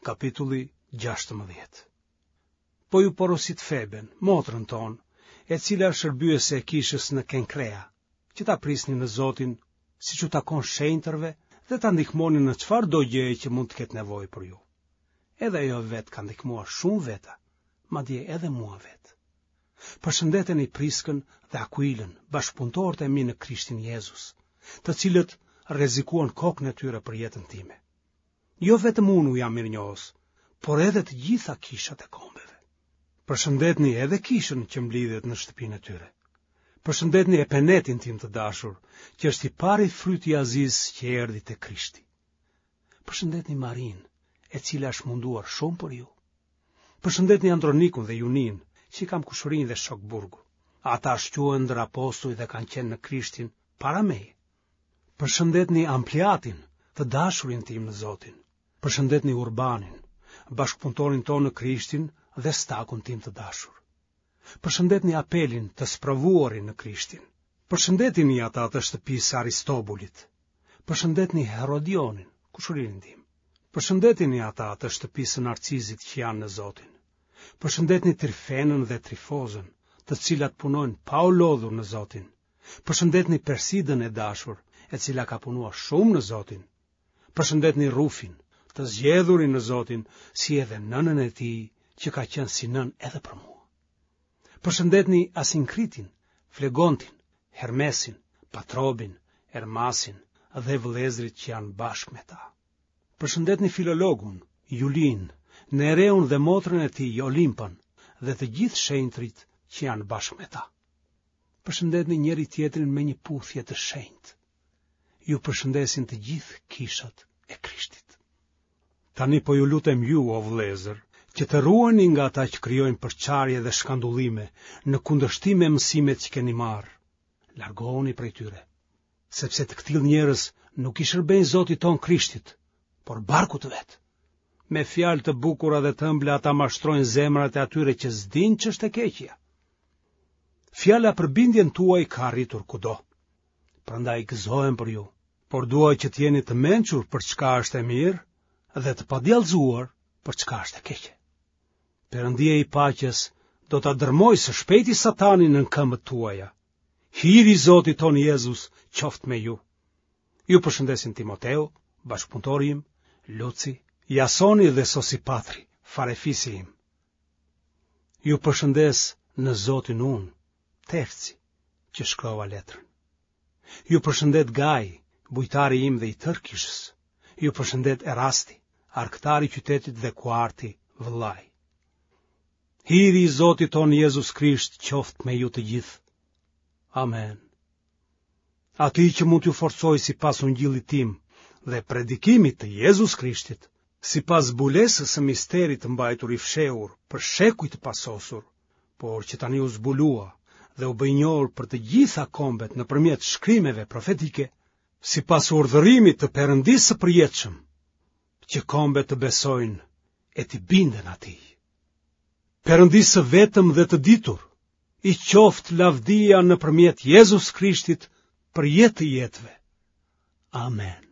Kapitulli 16. Po ju porosit Feben, motrën tonë, e cila shërbyese e kishës në Kenkrea, që ta prisni në Zotin, si që takon shenjtërve, dhe ta ndihmonin në çfarë do gjëje që mund të ketë nevojë për ju. Edhe ajo vetë ka ndihmuar shumë veta, madje edhe mua vetë. Përshëndeteni Priskën dhe Akuilën, bashkëpunëtorët e mi në Krishtin Jezus, të cilët rrezikuan kokën e tyre për jetën time. Jo vetëm unë u jam mirënjohës, por edhe të gjitha kishat e kombeve. Përshëndetni edhe kishën që mblidhet në shtëpinë e tyre. Përshëndetni Epenetin tim të dashur, që është i pari fryti i Aziz që erdhi te Krishti. Përshëndetni Marin, e cila është munduar shumë për ju. Përshëndetni Andronikun dhe Junin, që kam kushërinë dhe shok burgu. Ata shquhen ndër apostujt dhe kanë qenë në Krishtin para meje. Përshëndetni Ampliatin, të dashurin tim në Zotin. Përshëndetni Urbanin, bashkëpunëtorin tonë në Krishtin dhe Stakun tim të dashur. Përshëndetni Apelin, të sprovuarin në Krishtin. Përshëndetini ata të shtëpisë Aristobulit. Përshëndetni Herodionin, kushërinë tim. Përshëndetini ata të shtëpisë Narcizit që janë në Zotin. Përshëndetni Trifenën dhe Trifozën, të cilat punojnë pa u lodhur në Zotin. Përshëndetni Persidën e dashur, e cila ka punuar shumë në Zotin. Përshëndetni Rufin, të zgjedhurin në Zotin, si edhe nënën e tij, që ka qenë si nën edhe për mua. Përshëndetni Asinkritin, Flegontin, Hermesin, Patrobin, Hermasin dhe vëllezërit që janë bashkë me ta. Përshëndetni Filologun, Julin, Nereun dhe motrën e tij Olimpën dhe të gjithë shenjtrit që janë bashkë me ta. Përshëndetni njëri tjetrin me një puthje të shenjtë. Ju përshëndesin të gjithë kishat e Krishtit. Tani po ju lutem ju, o vëllezër, që të ruani nga ata që krijojnë përçarje dhe shkandullime në kundërshtim me mësimet që keni marrë. Largohuni prej tyre, sepse të këtill njerëz nuk i shërbejnë Zotit ton Krishtit, por barkut vet. Me fjalë të bukura dhe të ëmbla ata mashtrojnë zemrat e atyre që s'dinë ç'është e keqja. Fjala për bindjen tuaj ka arritur kudo. Prandaj gëzohem për ju, por dua që të jeni të mençur për çka është e mirë dhe të padjallëzuar për çka është e keqe. Perëndia i paqes do ta dërmoj së shpejti Satanin në këmbët tuaja. Hiri i Zotit ton Jezus qoftë me ju. Ju përshëndesin Timoteu, bashkëpunëtori im, Luci, Jasoni dhe Sosipatri, farefisi im. Ju përshëndes në Zotin unë, Terci, që shkrova letrën. Ju përshëndet Gai, bujtari im dhe i tërë kishës. Ju përshëndet Erasti, arktari i qytetit dhe Kuarti, vëllai. Hiri i Zotit ton Jezus Krisht qoftë me ju të gjithë. Amen. Ati që mund t'ju forcoj sipas ungjillit tim dhe predikimit të Jezus Krishtit, sipas zbulesës së misterit të mbajtur i fshehur për shekuj të pasosur, por që tani u zbulua dhe u bë i njohur për të gjitha kombet nëpërmjet shkrimeve profetike, sipas urdhërimit të Perëndisë së përjetshëm, që kombet të besojnë e të binden atij. Perëndisë vetëm dhe të ditur, i qoftë lavdia nëpërmjet Jezus Krishtit për jetë të jetëve. Amen.